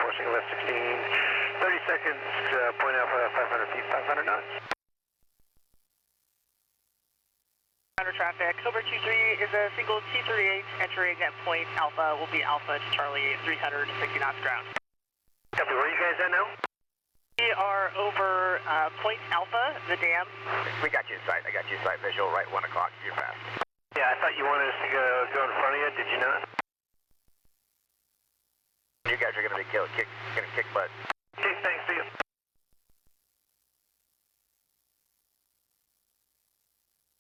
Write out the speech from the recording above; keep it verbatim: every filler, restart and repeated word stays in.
establishing left sixteen, thirty seconds, uh, point Alpha, five hundred feet, five hundred knots. Under traffic, Cobra two three is a single T thirty-eight entering at point Alpha, will be Alpha to Charlie, three hundred sixty knots ground. Copy, where are you guys at now? We are over uh, point Alpha, the dam. We got you in sight, I got you in sight visual, right one o'clock, you're fast. Yeah, I thought you wanted us to go, go in front of you, did you not? You guys are going to be killed, kick, going to kick butt.